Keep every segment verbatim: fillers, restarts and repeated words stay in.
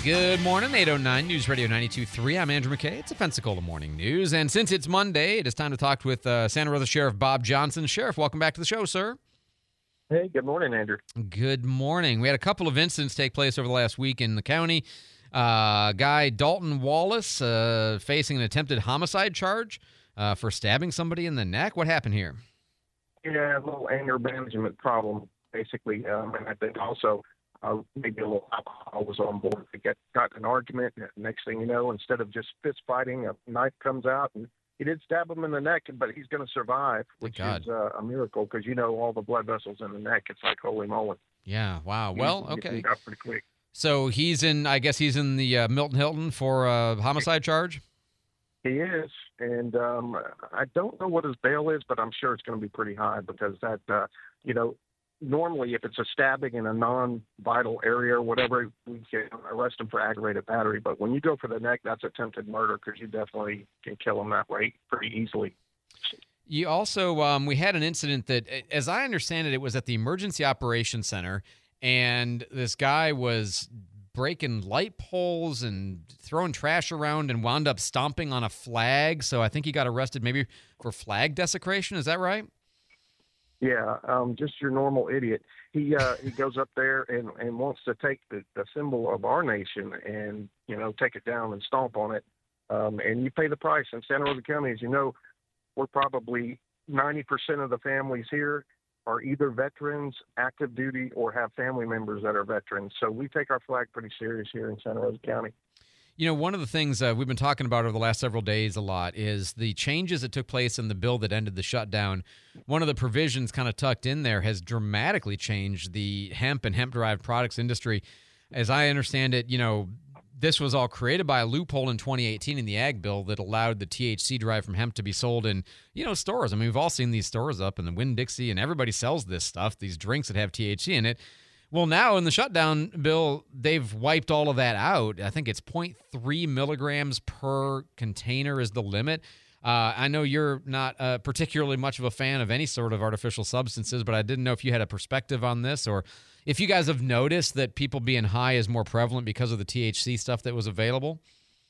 Good morning, eight oh nine News Radio ninety-two point three. I'm Andrew McKay. It's a Pensacola Morning News. And since it's Monday, it is time to talk with uh, Santa Rosa Sheriff Bob Johnson. Sheriff, welcome back to the show, sir. Hey, good morning, Andrew. Good morning. We had a couple of incidents take place over the last week in the county. Uh, guy Dalton Wallace uh, facing an attempted homicide charge uh, for stabbing somebody in the neck. What happened here? Yeah, a little anger management problem, basically. Um, and I think also uh, maybe a little alcohol was on board. They get, got in an argument. And next thing you know, instead of just fist fighting, a knife comes out. And he did stab him in the neck, but he's going to survive, which is uh, a miracle because, you know, all the blood vessels in the neck. It's like holy moly. Yeah, wow. Well, he, okay. He got pretty quick. So he's in, I guess he's in the uh, Milton Hilton for a homicide charge? He is, and um, I don't know what his bail is, but I'm sure it's going to be pretty high because that, uh, you know, normally if it's a stabbing in a non-vital area or whatever, we can arrest him for aggravated battery. But when you go for the neck, that's attempted murder because you definitely can kill him that way pretty easily. You also, um, we had an incident that, as I understand it, it was at the Emergency Operations Center, and this guy was breaking light poles and throwing trash around and wound up stomping on a flag. So I think he got arrested maybe for flag desecration. Is that right? Yeah, um, just your normal idiot. He uh, he goes up there and, and wants to take the, the symbol of our nation and, you know, take it down and stomp on it. Um, and you pay the price. In Santa Rosa County, as you know, we're probably ninety percent of the families here are either veterans, active duty, or have family members that are veterans. So we take our flag pretty serious here in Santa Rosa County. You know, one of the things uh, we've been talking about over the last several days a lot is the changes that took place in the bill that ended the shutdown. One of the provisions kind of tucked in there has dramatically changed the hemp and hemp-derived products industry. As I understand it, you know, this was all created by a loophole in twenty eighteen in the ag bill that allowed the T H C derived from hemp to be sold in, you know, stores. I mean, we've all seen these stores up in the Winn-Dixie, and everybody sells this stuff, these drinks that have T H C in it. Well, now in the shutdown bill, they've wiped all of that out. I think it's zero point three milligrams per container is the limit. Uh, I know you're not uh, particularly much of a fan of any sort of artificial substances, but I didn't know if you had a perspective on this or if you guys have noticed that people being high is more prevalent because of the T H C stuff that was available.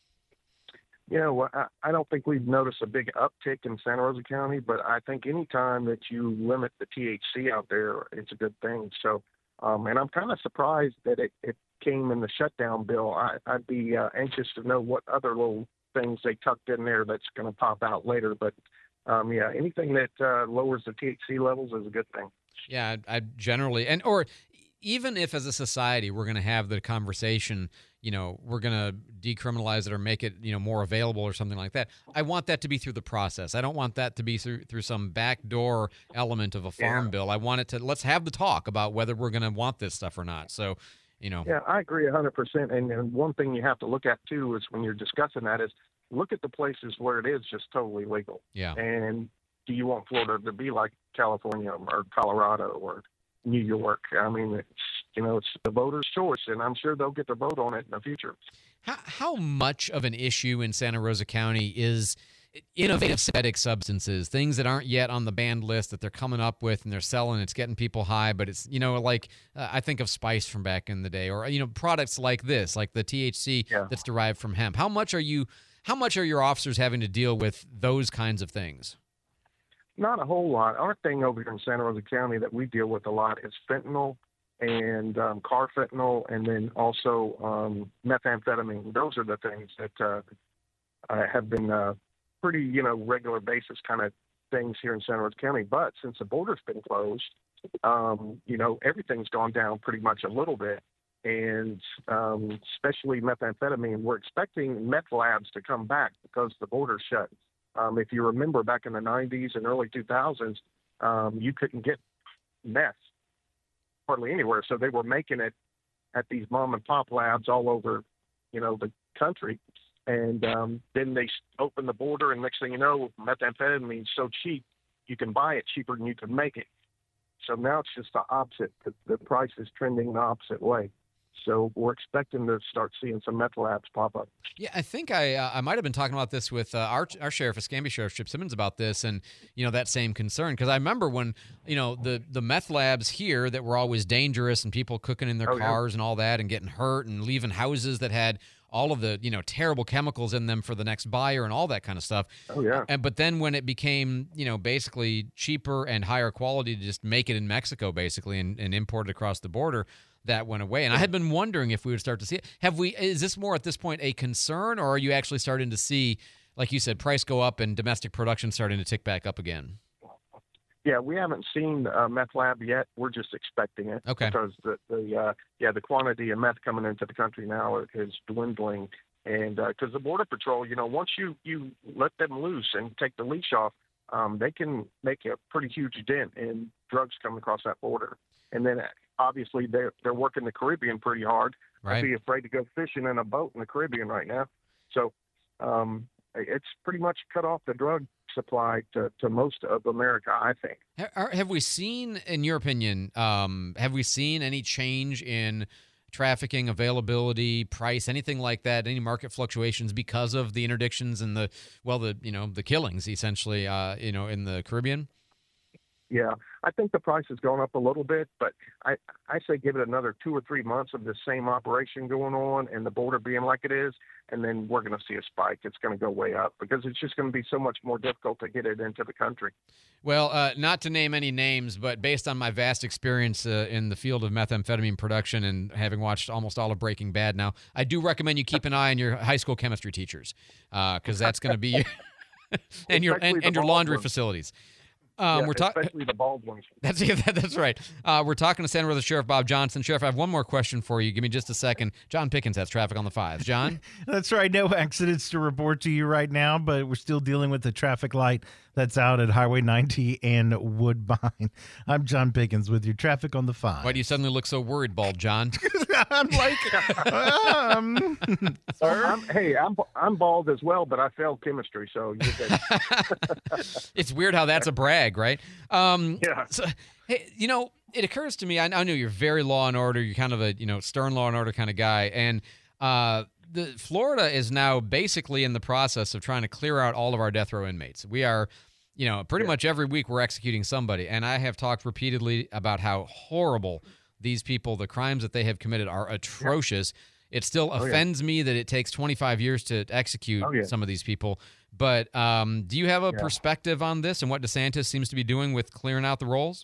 You know, I, I don't think we've noticed a big uptick in Santa Rosa County, but I think any time that you limit the T H C out there, it's a good thing. So, um, and I'm kind of surprised that it, it came in the shutdown bill. I, I'd be uh, anxious to know what other little things they tucked in there that's going to pop out later. But, um, yeah, anything that uh, lowers the T H C levels is a good thing. Yeah, I, I generally, and or even if as a society we're going to have the conversation, you know, we're going to decriminalize it or make it, you know, more available or something like that. I want that to be through the process. I don't want that to be through through some backdoor element of a farm yeah. bill. I want it to, let's have the talk about whether we're going to want this stuff or not. So, you know. Yeah, I agree one hundred percent. And, and one thing you have to look at, too, is when you're discussing that is look at the places where it is just totally legal. Yeah. And do you want Florida to be like California or Colorado or New York? I mean, it's, you know, it's the voter's choice, and I'm sure they'll get their vote on it in the future. How, how much of an issue in Santa Rosa County is innovative synthetic substances, things that aren't yet on the banned list that they're coming up with and they're selling? It's getting people high, but it's, you know, like uh, I think of Spice from back in the day, or, you know, products like this, like the T H C yeah. that's derived from hemp. How much are you, how much are your officers having to deal with those kinds of things? Not a whole lot. Our thing over here in Santa Rosa County that we deal with a lot is fentanyl and um, carfentanil, and then also um, methamphetamine. Those are the things that uh, uh, have been uh, pretty, you know, regular basis kind of things here in Santa Rosa County. But since the border's been closed, um, you know, everything's gone down pretty much a little bit. And um, especially methamphetamine, we're expecting meth labs to come back because the border's shut. Um, if you remember back in the nineties and early two thousands, um, you couldn't get meth hardly anywhere. So they were making it at these mom and pop labs all over, you know, the country. And um, then they opened the border, and next thing you know, methamphetamine is so cheap, you can buy it cheaper than you can make it. So now it's just the opposite. The, the price is trending the opposite way. So we're expecting to start seeing some meth labs pop up. Yeah, I think I uh, I might have been talking about this with uh, our our sheriff, Escambia Sheriff Chip Simmons, about this, and you know that same concern, because I remember when you know the the meth labs here that were always dangerous and people cooking in their Oh, yeah. cars and all that and getting hurt and leaving houses that had all of the you know terrible chemicals in them for the next buyer and all that kind of stuff. Oh, yeah. And but then when it became you know basically cheaper and higher quality to just make it in Mexico basically and, and import it across the border, that went away. And I had been wondering if we would start to see it. Have we, is this more at this point a concern, or are you actually starting to see, like you said, price go up and domestic production starting to tick back up again? Yeah, we haven't seen uh, meth lab yet. We're just expecting it. Okay. Because the, the uh, yeah, the quantity of meth coming into the country now is dwindling. And because uh, the Border Patrol, you know, once you, you let them loose and take the leash off, um, they can make a pretty huge dent in drugs coming across that border. And then obviously they're, they're working the Caribbean pretty hard. Right. I'd be afraid to go fishing in a boat in the Caribbean right now. So um, it's pretty much cut off the drug supply to, to most of America, I think. Ha- Have we seen, in your opinion, um, have we seen any change in trafficking, availability, price, anything like that, any market fluctuations because of the interdictions and the, well, the, you know, the killings essentially, uh, you know, in the Caribbean? Yeah, I think the price has gone up a little bit, but I, I say give it another two or three months of this same operation going on and the border being like it is, and then we're going to see a spike. It's going to go way up because it's just going to be so much more difficult to get it into the country. Well, uh, not to name any names, but based on my vast experience uh, in the field of methamphetamine production and having watched almost all of Breaking Bad now, I do recommend you keep an eye on your high school chemistry teachers because uh, that's going to be and your and, and your laundry ones. facilities. Um, yeah, we're talking, especially the bald ones. That's yeah, that, that's right. Uh, we're talking to Santa Rosa Sheriff Bob Johnson. Sheriff, I have one more question for you. Give me just a second. John Pickens has traffic on the five. John, that's right. No accidents to report to you right now, but we're still dealing with the traffic light that's out at Highway ninety and Woodbine. I'm John Pickens with your traffic on the five. Why do you suddenly look so worried, bald John? I'm like, um, sir. I'm, hey, I'm I'm bald as well, but I failed chemistry, so you're good. It's weird how that's a brag, right? Um, yeah. So, hey, you know, it occurs to me. I, I know you're very law and order. You're kind of a you know stern law and order kind of guy, and uh, the Florida is now basically in the process of trying to clear out all of our death row inmates. We are. You know, pretty yeah. much every week we're executing somebody, and I have talked repeatedly about how horrible these people, the crimes that they have committed are atrocious. Yeah. It still oh, offends yeah. me that it takes twenty-five years to execute oh, yeah. some of these people. But um, do you have a yeah. perspective on this and what DeSantis seems to be doing with clearing out the rolls?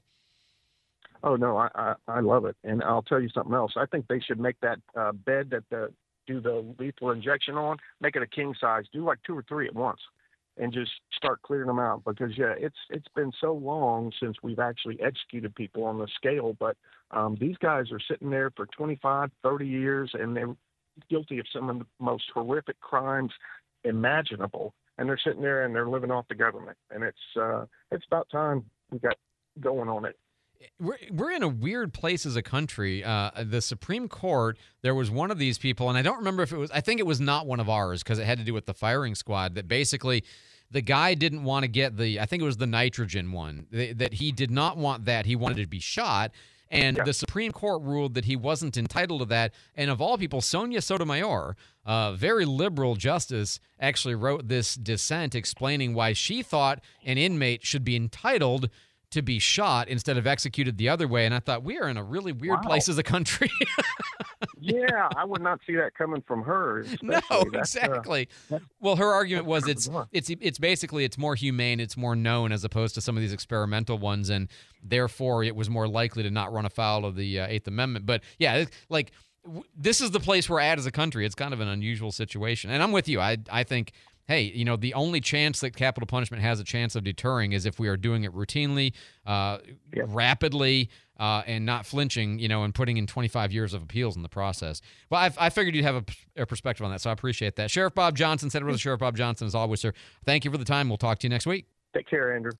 Oh, no, I, I, I love it. And I'll tell you something else. I think they should make that uh, bed that the, do the lethal injection on, make it a king size. Do like two or three at once. And just start clearing them out because yeah, it's it's been so long since we've actually executed people on the scale. But um, these guys are sitting there for twenty-five, thirty years, and they're guilty of some of the most horrific crimes imaginable. And they're sitting there and they're living off the government. And it's uh, it's about time we got going on it. We're, we're in a weird place as a country. Uh, the Supreme Court, there was one of these people, and I don't remember if it was, I think it was not one of ours because it had to do with the firing squad, that basically the guy didn't want to get the, I think it was the nitrogen one, th- that he did not want that. He wanted to be shot. And yeah. the Supreme Court ruled that he wasn't entitled to that. And of all people, Sonia Sotomayor, a very liberal justice, actually wrote this dissent explaining why she thought an inmate should be entitled to be shot instead of executed the other way. And I thought, we are in a really weird wow. place as a country. Yeah, I would not see that coming from her. No, that's, exactly. Uh, well, her argument was it's it's it's basically it's more humane, it's more known as opposed to some of these experimental ones, and therefore it was more likely to not run afoul of the uh, Eighth Amendment. But yeah, it, like w- this is the place we're at as a country. It's kind of an unusual situation, and I'm with you. I I think. Hey, you know, the only chance that capital punishment has a chance of deterring is if we are doing it routinely, uh, yep. rapidly, uh, and not flinching, you know, and putting in twenty-five years of appeals in the process. Well, I've, I figured you'd have a, a perspective on that, so I appreciate that. Sheriff Bob Johnson, Santa Rosa Sheriff Bob Johnson, as always, sir. Thank you for the time. We'll talk to you next week. Take care, Andrew.